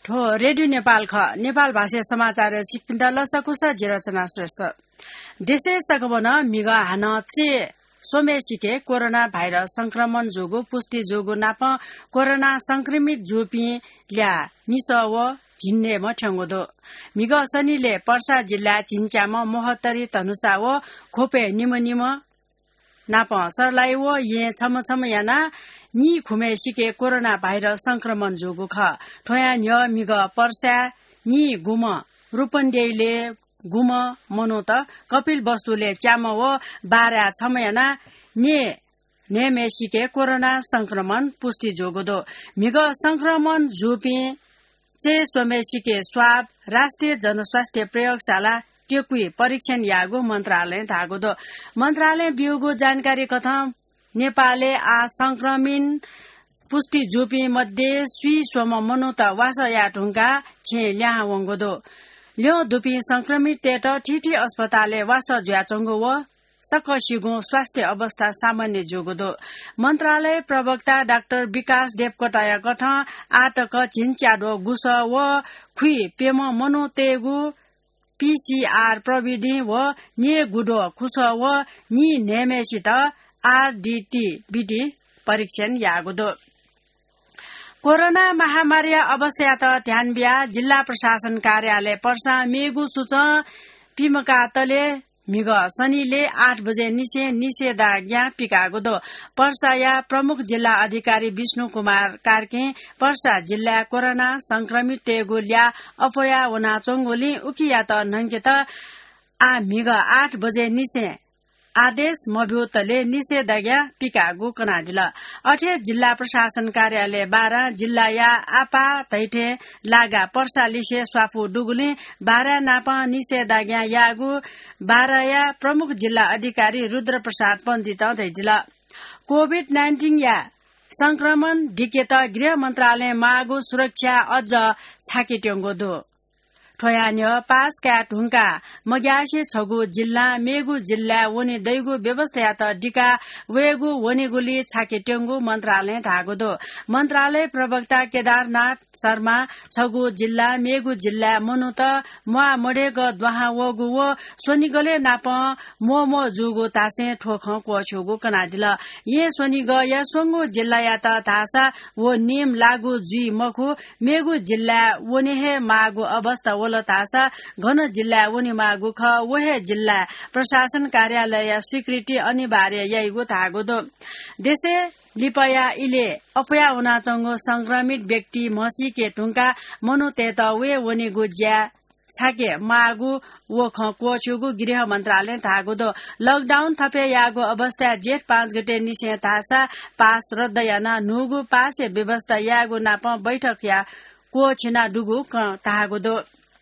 ठो रेडियो नेपाल ख नेपाल भाषा समाचार छिकपिन्दा लसकुस जिरचना श्रेष्ठ देशे सकबन मिग हान चे सोमे सिके कोरोना भाइरस संक्रमण जोगो पुष्टि जोगो नाप कोरोना संक्रमित जोपी ल्या निस व झिन्ने म ठ्याङ्गोदो मिग शनिले पर्सा जिल्ला चिन्चाम ७ धनुषा व खोपे निम नाप सरलाई व ये छम याना नि खुमे सिके कोरोना भाइरस संक्रमण जोगो ख ठोया न्य मिग पर्सा नि गुम रूपन्देहीले गुम मनो त कपिल वस्तुले च्याम व बारा छमयाना ने सिके कोरोना संक्रमण पुष्टि जोगोदो मिग संक्रमण जोपी चे सोमे सिके स्वाब राष्ट्रिय जनस्वास्थ्य प्रयोगशाला टेकुई परीक्षण यागो मन्त्रालय धागोदो मन्त्रालय बिउगो जानकारी कथा नेपालले आ संक्रमित पुष्टि जोपी मध्ये सुई सोम मनोत वास या ढुङ्गा छे ल्या वंगोदो ल्यो दुपी संक्रमित तेट ठिठी अस्पतालले वास ज्याचंगो व सकसिगो स्वास्थ्य अवस्था सामान्य जोगोदो मन्त्रालय प्रवक्ता डाक्टर विकास देवकोटाया गठ आटक छिन्च्याडो गुस व खुई पेम मनो तेगु पीसीआर प्रविधि व ने गुडो खुस व नि नेमेसित आरडीटी परीक्षण यागोदो कोरोना महामारी अवस्था त ध्यान बिया जिल्ला प्रशासन कार्यालय पर्सा मेगु सुच पिमका तले मिग शनिले 8 बजे निषेधाज्ञा पिकागोदो पर्साया प्रमुख जिल्ला अधिकारी विष्णु कुमार कार्के पर्सा जिल्ला कोरोना संक्रमित टेगु ल्या अफया वना चोंगोली उकिया त नंकेत आ मिग 8 बजे आदेश मभ्युतले निषेधाज्ञा पिकागो कनादिल अठे जिल्ला प्रशासन कार्यालय 12 जिल्ला या आपा तैठे लागा पर्सा लिसे स्वाफु डुगुली 12 नापा निषेधाज्ञा यागु 12 या प्रमुख जिल्ला अधिकारी रुद्र प्रसाद पण्डित दैदिल कोभिड-19 या संक्रमण ढिकेत गृह मन्त्रालय मागु सुरक्षा अझ छाकिट्योंगोदो ठोयान्य पासका ढुङ्का मग्यासे छगु जिल्ला मेगु जिल्ला वनी दैगु व्यवस्था त डिका वेगु वनीगुली छाके टेंगु मन्त्रालय ढागोदो मन्त्रालय प्रवक्ता केदारनाथ शर्मा छगु जिल्ला मेगु जिल्ला मनुत मुआ मडेग द्वाहा वगु व सोनिगले नाप मोमो जुगु तासे ठोख कोछुगु कनादिल ये सोनिग या सोंगु जिल्ला या त थासा व नियम लागु जुई मखु मेगु जिल्ला वनेहे मागु अवस्था तासा घन जिल्ला उनी मागु ख वहे जिल्ला प्रशासन कार्यालय स्वीकृति अनिवार्य याइगो थागोदो देशे लिपया इले अफया उनाचंगो संक्रमित व्यक्ति मसी के टुङ्का मनु तेत वे वनीगु ज्या छाके मागु वो ख कोछुगु गृह मन्त्रालय थागोदो लकडाउन थपे यागो अवस्था जेठ 5 गते निसे थासा पास रद्दयाना नुगु पासे व्यवस्था यागो नाप बैठक या कोछिना डुगु क थागोदो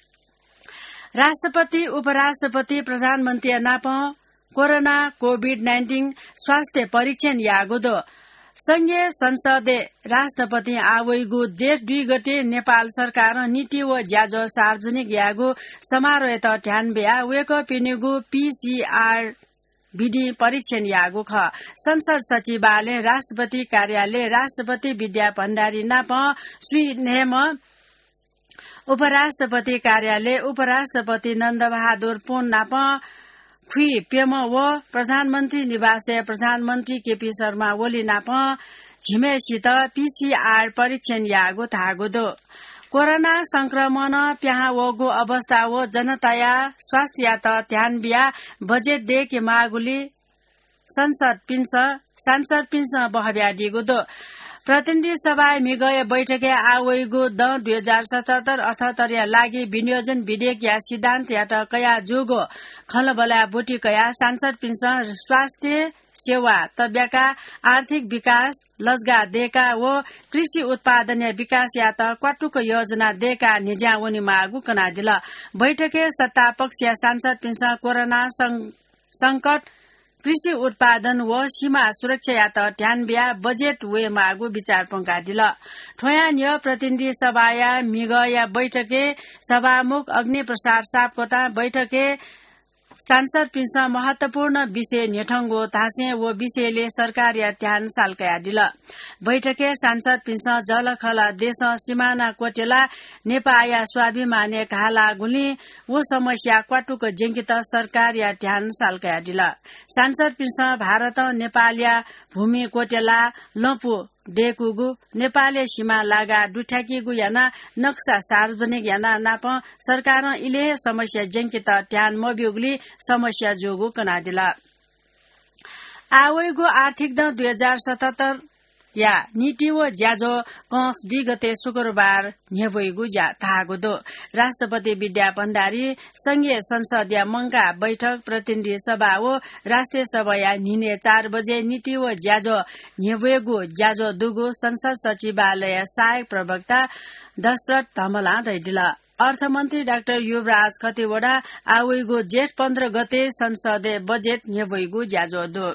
राष्ट्रपति उपराष्ट्रपति प्रधानमन्त्री नाप कोरोना कोभिड-19 स्वास्थ्य परीक्षण यागोदो संघीय संसदे राष्ट्रपति आवैगु जेठ 2 गते नेपाल सरकार नीति व ज्याजो सार्वजनिक यागु समारोह त ध्यान बिया वेक पिनेगु पीसीआर विधि परीक्षण यागु ख संसद सचिवालय राष्ट्रपति कार्यालय राष्ट्रपति विद्या भण्डारी नाप सुई नेम उपराष्ट्रपति कार्यालय उपराष्ट्रपति नन्दबहादुर पुन नाप खुई पेम व प्रधानमन्त्री निवास प्रधानमन्त्री केपी शर्मा ओली नाप झिमेसित पीसीआर परीक्षण यागो थागोदो कोरोना संक्रमण प्याहा वगो अवस्था व जनताया स्वास्थ्य त ध्यान बिया बजेट दे के मागुली सांसद पिन्स बहब्या दिगोदो प्रतिनिधि सभा मिगय बैठके आवैगु 2077-78 या लागि विनियोजन विधेयक या सिद्धान्त या त कया जोगो खलबला बोटी कया सांसद पिन्स स्वास्थ्य सेवा तब्याका आर्थिक विकास लजगा देका व कृषि उत्पादन विकास या त क्वाटुक योजना देका निजावनी मागु कनादिल बैठके सत्ता पक्ष या सांसद पिन्स कोरोना संकट कृषि उत्पादन व सीमा सुरक्षा या त ध्यान बिया बजेट वे मागु विचार पंकादिल ठोयान्य प्रतिनिधि सभाया मिगया बैठके सभामुख अग्नि प्रसाद सापकोटा बैठके सांसद पिंस महत्वपूर्ण विषय नेठंगो तासे वो विषयले सरकार या ध्यान सालकया दिल बैठके सांसद पिंस जलखला देश सिमाना कोटेला नेपाया स्वाभिमाने घाला गुली वो समस्या क्वाटुको जेंकित सरकार या ध्यान सालकया दिल सांसद पिंस भारत नेपालिया भूमि कोटेला लपु डेकुगु नेपालले सीमा लागा दुठ्याकीगु याना नक्सा सार्वजनिक याना नाप सरकार इले समस्या जेंकित ध्यान मब्युगली समस्या जोगु कनादिला आवैगु आर्थिक द 2077 या नीतिवो ज्याजो कस 2 गते शुक्रबार न्हेबैगु ज्या थागु दो राष्ट्रपति विद्या भण्डारी संघीय संसदीय मंगा बैठक प्रतिनिधि सभा हो राष्ट्रिय सभा या निने 4 बजे नीतिवो ज्याजो न्हेबैगु ज्याजो दुगु संसद सचिवालय सहायक प्रवक्ता दशरथ धमला दैदिला अर्थमन्त्री डाक्टर युवराज खतिवडा आवैगु जेठ 15 गते संसदीय बजेट न्हेबैगु ज्याजो दो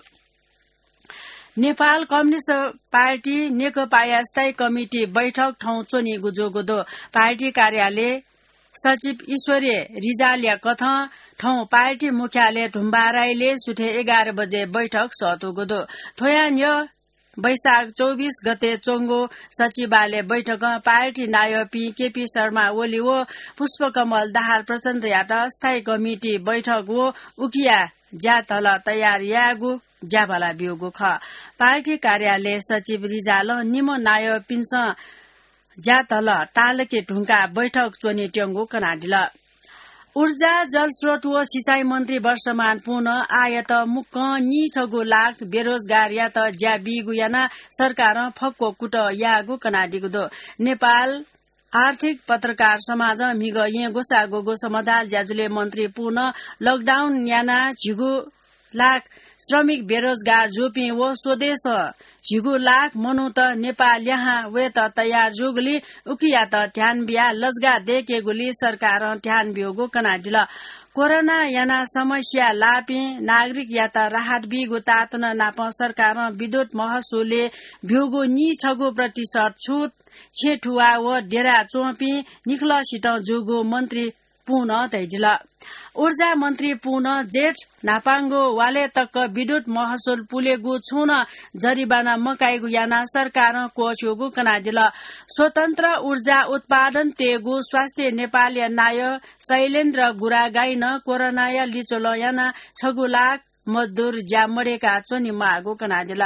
नेपाल कम्युनिस्ट पार्टी नेकपा स्थायी कमिटी बैठक ठाउँ चोनी गुजोगुदो पार्टी कार्यालय सचिव ईश्वरीय रिजालिया कथ ठाउँ पार्टी मुख्यालय ढुम्बाराईले सुथे 11 बजे बैठक सतुगुदो थोयान वैशाख 24 गते चोंगो सचिवालय बैठक पार्टी नायपी केपी शर्मा ओली वो पुष्पकमल दाहाल प्रचण्ड यात स्थायी कमिटी बैठक वो उकिया ज्यातल तयार यागु ज्याभला बिउगु ख पार्टी कार्यालय सचिव रिजाल निमो नाय पिन्स ज्यातल टालके ढुंगा बैठक चोनी ट्यंगु कनाडिल ऊर्जा जलस्रोत व सिंचाई मन्त्री वर्षमान पुनः आयत मुक्क नि छगु लाख बेरोजगार या त ज्या बिगु याना सरकार फक्को कुट यागु कनाडिगु दो नेपाल आर्थिक पत्रकार समाज मिग ये गोसागो गोसमदाल ज्याजुले मन्त्री पुनः लकडाउन याना झिगु लाख श्रमिक बेरोजगार जोपी वो स्वदेश झिगु लाख मनु त नेपाल यहाँ वे त तयार जुगली उकिया त ध्यान बिया लजगा देकेगुली सरकार ध्यान बियोगु कनाडिल कोरोना याना समस्या लापी नागरिक या त राहत बिगु तातन नाप सरकार विद्युत महसुलले भ्युगु नि 6% छुट छेठुवा व डेरा चोपी निखलसित जुगु मन्त्री पुनः तैजिल ऊर्जा मन्त्री पुनः जेठ नापाङ्गो वाले तक विद्युत महसुल पुलेगु छुन जरिबाना मकाइगु याना सरकार कोछुगु कनादिल स्वतन्त्र ऊर्जा उत्पादन तेगु स्वास्थ्य नेपाल नाय शैलेन्द्र गुरागाइन कोरोना या लिचोल याना 6 लाख मजदूर ज्यामडेका चोनी मागु कनादिल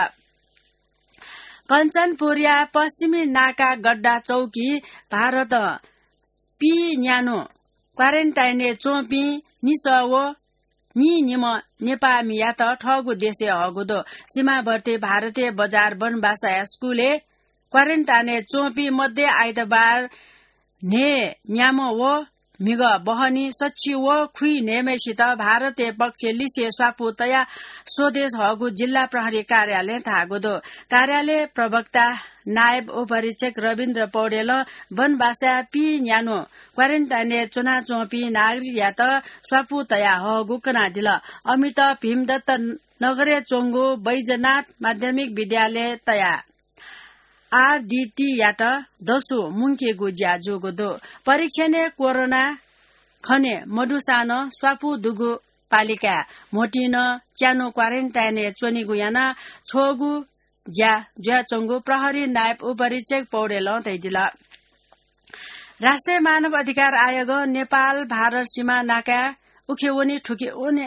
कञ्चनपुरिया पश्चिमी नाका गड्डा चौकी भारत पी न्यानो क्वारेन्टाइने चोपी निसव नि निम नेपामिया त ठगु देशे हगुदो सीमावर्ती भारतीय बजार बनबासा स्कुले क्वारेन्टाइने चोपी मध्ये आइतबार ने न्यामो वो मिग बहनी सच्ची वो खुई नेमेसित भारतीय पक्ष लिसे स्वापु तया स्वदेश हगु जिल्ला प्रहरी कार्यालय थागुदो कार्यालय प्रवक्ता नायब उपरीक्षक रविन्द्र पौडेल बनबासा पी न्यानो क्वारेन्टाइने चुना चोपी नागरिक या त स्वापु तया हगु कनादिल अमित भीमदत्त नगरे चोंगो बैजनाथ माध्यमिक विद्यालय तया आरडीटी या त दसो मुंकेगु ज्या जोगो परीक्षणे कोरोना खने मधुसान स्वापु दुगु पालिका मोटिन च्यानो क्वारेन्टाइने चोनिगु याना छोगु ज्या चोंगु प्रहरी नायब उपरीक्षक पौडेल तैदिल राष्ट्रिय मानव अधिकार आयोग नेपाल भारत सीमा नाका उखेवनी ठुकेवनी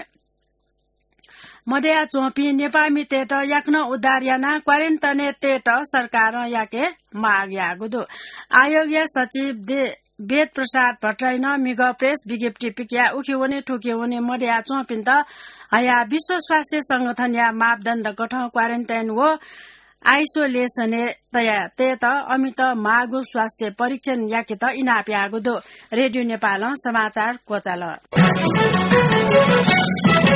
मध्या चोपी नेपामी तेट याक्न उद्धार याना क्वारेन्टाइने तेट सरकार याके माग यागुदो आयोगीय सचिव वेद प्रसाद भट्टराइन मिग प्रेस विज्ञप्ति पिकिया उखेवनी ठुकेवनी मध्या चोपिन त हया विश्व स्वास्थ्य संगठन या मापदण्ड गठ क्वारेन्टाइन वो आइसोलेसन तया तेत अमित मागु स्वास्थ्य परीक्षण याके त इनाप्यागुदो रेडियो नेपाल समाचार कोचाल